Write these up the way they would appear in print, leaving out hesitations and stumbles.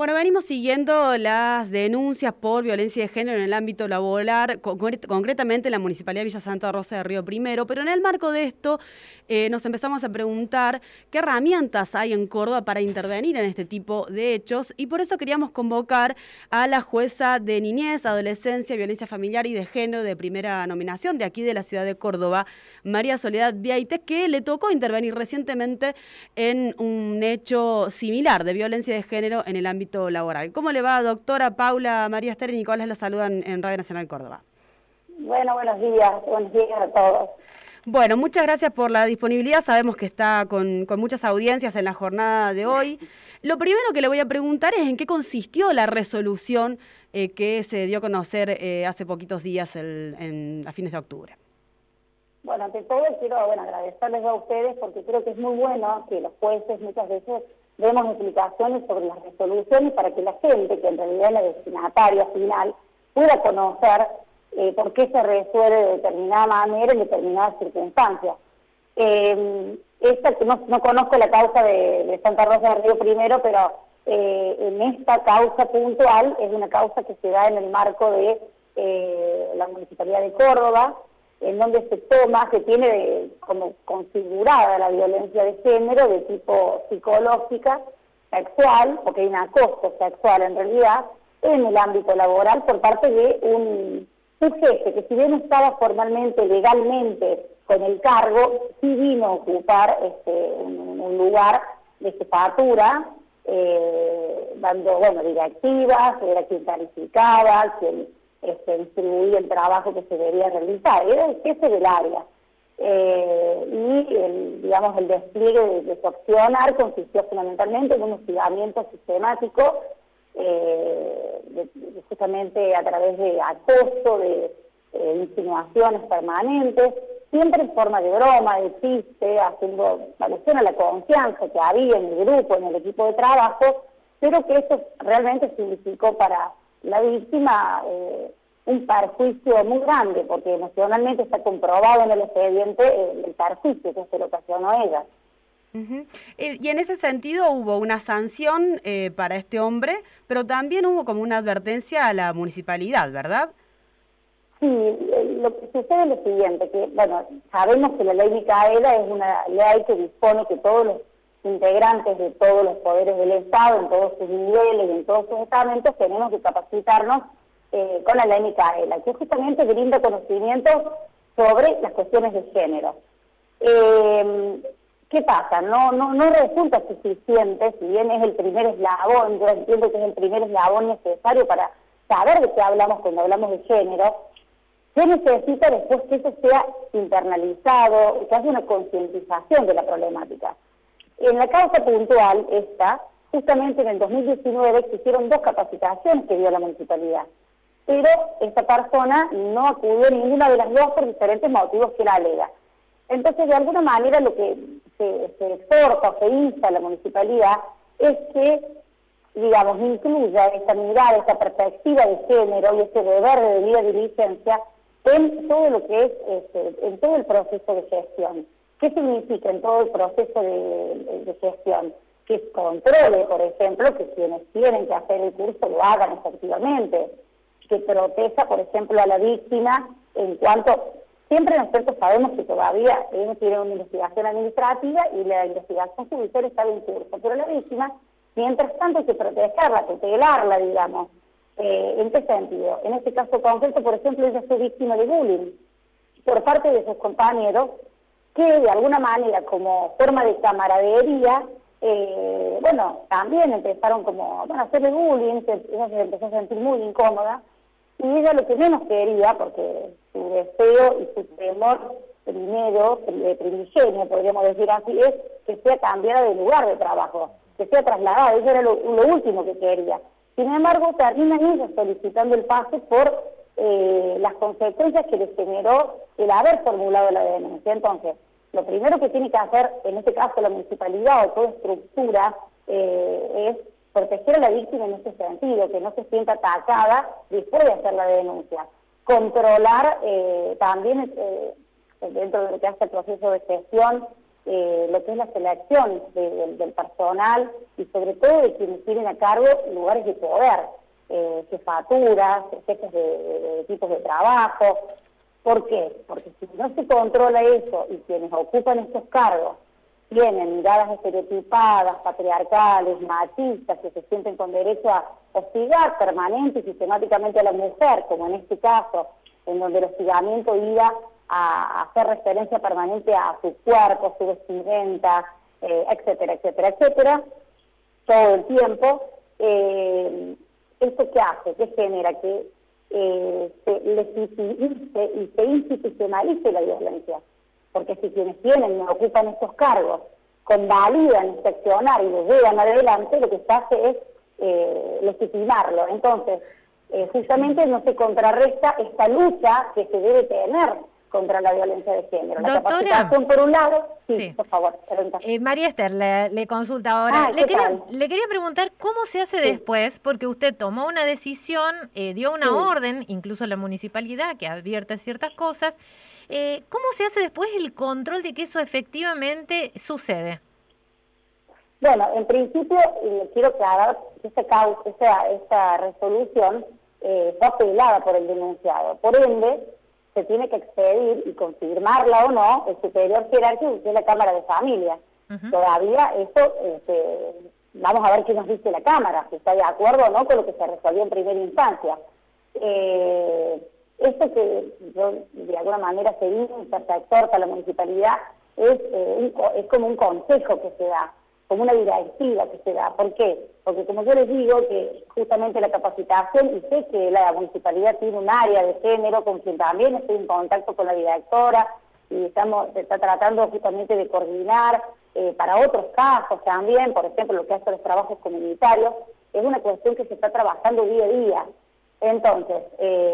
Bueno, venimos siguiendo las denuncias por violencia de género en el ámbito laboral, concretamente en la Municipalidad de Villa Santa Rosa de Río Primero, pero en el marco de esto nos empezamos a preguntar qué herramientas hay en Córdoba para intervenir en este tipo de hechos, y por eso queríamos convocar a la jueza de niñez, adolescencia, violencia familiar y de género de primera nominación de aquí de la ciudad de Córdoba, María Soledad Vieites, que le tocó intervenir recientemente en un hecho similar de violencia de género en el ámbito laboral. ¿Cómo le va, doctora Paula María Esther y Nicolás? La saludan en Radio Nacional Córdoba. Bueno, buenos días a todos. Bueno, muchas gracias por la disponibilidad. Sabemos que está con muchas audiencias en la jornada de hoy. Lo primero que le voy a preguntar es en qué consistió la resolución que se dio a conocer hace poquitos días a fines de octubre. Bueno, ante todo quiero agradecerles a ustedes porque creo que es muy bueno que los jueces muchas veces demos explicaciones sobre las resoluciones para que la gente, que en realidad es la destinataria final, pueda conocer por qué se resuelve de determinada manera en determinadas circunstancias. No conozco la causa de Santa Rosa de Río Primero, pero en esta causa puntual es una causa que se da en el marco de la Municipalidad de Córdoba, en donde se toma, se tiene como configurada la violencia de género de tipo psicológica, sexual, porque hay un acoso sexual en realidad, en el ámbito laboral por parte de un jefe que si bien estaba formalmente, legalmente con el cargo, sí vino a ocupar un lugar de jefatura, dando directivas, era quien calificaba, quien distribuía el trabajo que se debía realizar, era el jefe del área. Y el despliegue de su accionar consistió fundamentalmente en un hostigamiento sistemático, justamente a través de acoso, de insinuaciones permanentes, siempre en forma de broma, de chiste, haciendo alusión a la confianza que había en el grupo, en el equipo de trabajo, pero que eso realmente significó para la víctima un perjuicio muy grande, porque emocionalmente está comprobado en el expediente el perjuicio que se le ocasionó a ella. Y en ese sentido hubo una sanción para este hombre, pero también hubo como una advertencia a la municipalidad, ¿verdad? Sí, lo que sucede es lo siguiente, que sabemos que la ley Micaela es una ley que dispone que todos los integrantes de todos los poderes del Estado, en todos sus niveles y en todos sus estamentos, tenemos que capacitarnos con la ley Micaela, que justamente brinda conocimientos sobre las cuestiones de género. ¿Qué pasa? No resulta suficiente, si bien es el primer eslabón, yo entiendo que es el primer eslabón necesario para saber de qué hablamos cuando hablamos de género. Se necesita después que eso sea internalizado, que haya una concientización de la problemática. En la causa puntual justamente en el 2019 existieron 2 capacitaciones que dio la municipalidad, pero esta persona no acudió a ninguna de las 2 por diferentes motivos que la alega. Entonces, de alguna manera, lo que se exhorta o se insta a la municipalidad es que, incluya esta mirada, esta perspectiva de género y este deber de debida diligencia en todo lo que es, en todo el proceso de gestión. ¿Qué significa en todo el proceso de gestión? Que controle, por ejemplo, que quienes tienen que hacer el curso lo hagan efectivamente, que proteja, por ejemplo, a la víctima en cuanto... Siempre nosotros sabemos que todavía uno tiene una investigación administrativa y la investigación judicial está en curso, pero la víctima, mientras tanto, hay que protegerla, tutelarla, digamos. ¿En qué sentido? En este caso concreto, por ejemplo, ella fue víctima de bullying por parte de sus compañeros que, de alguna manera, como forma de camaradería, también empezaron a hacerle bullying, ella se empezó a sentir muy incómoda, y ella lo que menos quería, porque su deseo y su temor primero, de primigenio, podríamos decir así, es que sea cambiada de lugar de trabajo, que sea trasladada, eso era lo último que quería. Sin embargo, termina ella solicitando el pase por las consecuencias que le generó el haber formulado la denuncia. Entonces, lo primero que tiene que hacer, en este caso la municipalidad o toda estructura, es proteger a la víctima en ese sentido, que no se sienta atacada después de hacer la denuncia. Controlar también, dentro de lo que hace el proceso de gestión, lo que es la selección del personal y sobre todo de quienes tienen a cargo lugares de poder, jefaturas, jefes de equipos de trabajo. ¿Por qué? Porque si no se controla eso y quienes ocupan estos cargos tienen miradas estereotipadas, patriarcales, machistas, que se sienten con derecho a hostigar permanente y sistemáticamente a la mujer, como en este caso, en donde el hostigamiento iba a hacer referencia permanente a su cuerpo, su vestimenta, etcétera, etcétera, etcétera, todo el tiempo. ¿Esto qué hace? ¿Qué genera? Que se legitimice y se institucionalice la violencia. Porque si quienes tienen y ocupan estos cargos convalidan este accionar y lo llevan adelante, lo que se hace es legitimarlo. Entonces, justamente no se contrarresta esta lucha que se debe tener contra la violencia de género. Doctora, la capacitación por un lado, sí. Por favor. María Esther, le consulta ahora. Le quería preguntar cómo se hace después, porque usted tomó una decisión, dio una orden, incluso la municipalidad, que advierte ciertas cosas. ¿Cómo se hace después el control de que eso efectivamente sucede? Bueno, en principio, quiero aclarar que esta resolución fue apelada por el denunciado. Por ende, se tiene que expedir y confirmarla o no el superior jerárquico, que es la Cámara de Familia. Todavía esto, vamos a ver qué nos dice la Cámara, si está de acuerdo o no con lo que se resolvió en primera instancia. Esto que yo, de alguna manera se insta, se exhorta a la municipalidad, es como un consejo que se da, como una directiva que se da. ¿Por qué? Porque como yo les digo, que justamente la capacitación, y sé que la municipalidad tiene un área de género con quien también estoy en contacto con la directora, y se está tratando justamente de coordinar para otros casos también, por ejemplo, lo que hace los trabajos comunitarios, es una cuestión que se está trabajando día a día. Entonces,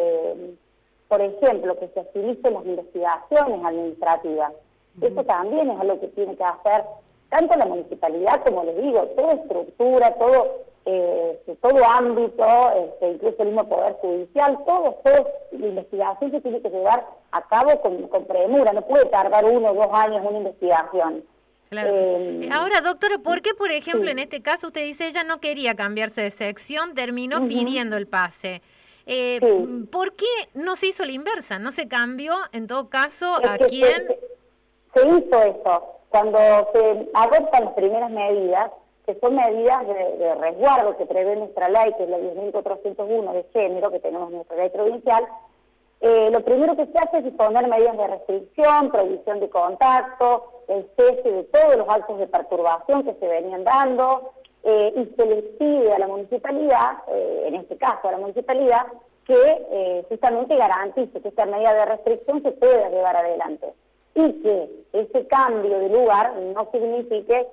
por ejemplo, que se agilicen las investigaciones administrativas. Eso también es algo que tiene que hacer tanto la municipalidad, como les digo, toda estructura, todo ámbito, incluso el mismo Poder Judicial, toda la investigación se tiene que llevar a cabo con premura, no puede tardar 1 o 2 años una investigación. Claro. Ahora, doctora, ¿por qué, por ejemplo, en este caso usted dice ella no quería cambiarse de sección, terminó pidiendo el pase? ¿Por qué no se hizo la inversa? ¿No se cambió, en todo caso, a quién? Se hizo eso. Cuando se adoptan las primeras medidas, que son medidas de resguardo que prevé nuestra ley, que es la 10.401 de género, que tenemos en nuestra ley provincial, lo primero que se hace es disponer medidas de restricción, prohibición de contacto, el cese de todos los actos de perturbación que se venían dando, y se les pide a la municipalidad, en este caso a la municipalidad, que justamente garantice que esta medida de restricción se pueda llevar adelante y que ese cambio de lugar no signifique,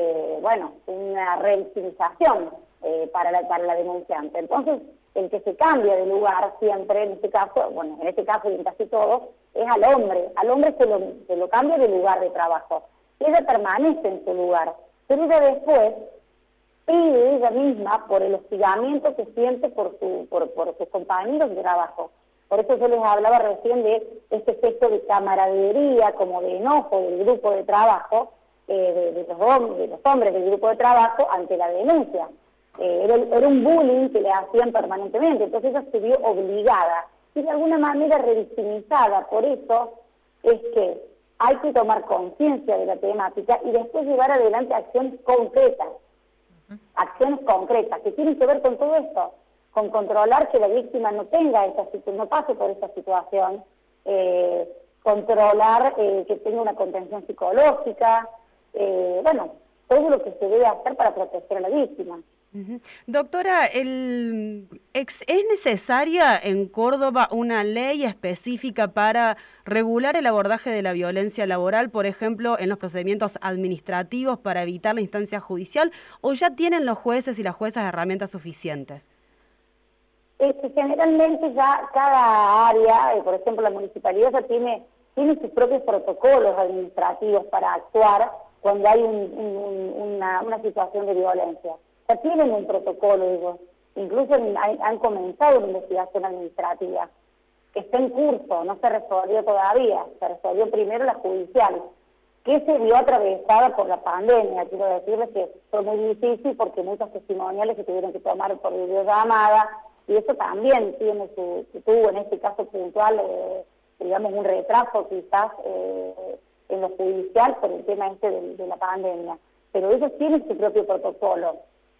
una revictimización para la denunciante. Entonces, el que se cambia de lugar siempre, en este caso y en casi todo, es al hombre se lo cambia de lugar de trabajo. Ella permanece en su lugar, pero ella después pide ella misma por el hostigamiento que siente por sus compañeros de trabajo. Por eso yo les hablaba recién de este efecto de camaradería, como de enojo del grupo de trabajo, de los hombres del grupo de trabajo ante la denuncia. Era un bullying que le hacían permanentemente, entonces ella se vio obligada y de alguna manera revictimizada. Por eso es que hay que tomar conciencia de la temática y después llevar adelante acciones concretas que tienen que ver con todo esto, con controlar que la víctima no tenga no pase por esta situación, controlar que tenga una contención psicológica, todo lo que se debe hacer para proteger a la víctima. Doctora, ¿es necesaria en Córdoba una ley específica para regular el abordaje de la violencia laboral, por ejemplo, en los procedimientos administrativos para evitar la instancia judicial, o ya tienen los jueces y las juezas herramientas suficientes? Generalmente ya cada área, por ejemplo la municipalidad ya tiene sus propios protocolos administrativos para actuar cuando hay una situación de violencia. Ya tienen un protocolo ellos, incluso han comenzado una investigación administrativa, que está en curso, no se resolvió todavía, se resolvió primero la judicial. que se vio atravesada por la pandemia. Quiero decirles que fue muy difícil porque muchos testimoniales se tuvieron que tomar por videollamada, y eso también tuvo en este caso puntual, digamos, un retraso quizás en lo judicial por el tema de la pandemia. Pero ellos tienen su propio protocolo.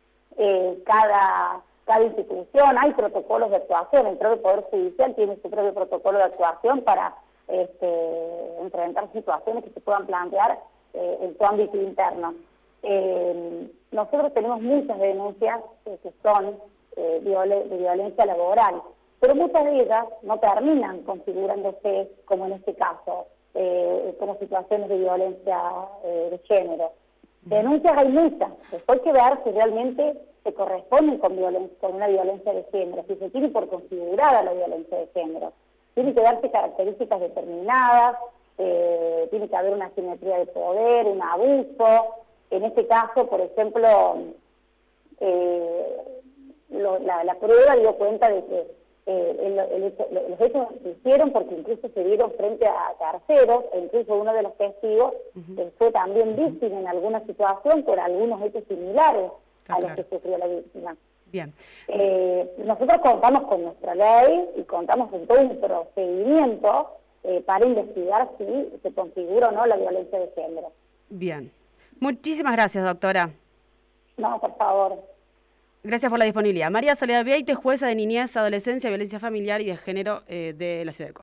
Cada institución, hay protocolos de actuación, el propio Poder Judicial tiene su propio protocolo de actuación para enfrentar situaciones que se puedan plantear en su ámbito interno. Nosotros tenemos muchas denuncias que son de violencia laboral, pero muchas de ellas no terminan configurándose, como en este caso, como situaciones de violencia de género. Denuncias hay muchas, después hay que ver si realmente se corresponden con una violencia de género, si se tiene por configurada la violencia de género. Tiene que darse características determinadas, tiene que haber una asimetría de poder, un abuso. En este caso, por ejemplo, la prueba dio cuenta de que los hechos se hicieron porque incluso se dieron frente a terceros, e incluso uno de los testigos fue también víctima en alguna situación por algunos hechos similares a los que sufrió la víctima. Bien. Nosotros contamos con nuestra ley y contamos con todo un procedimiento para investigar si se configura o no la violencia de género. Bien. Muchísimas gracias, doctora. No, por favor. Gracias por la disponibilidad. María Soledad Vieyte, jueza de niñez, adolescencia, violencia familiar y de género de la ciudad de Córdoba.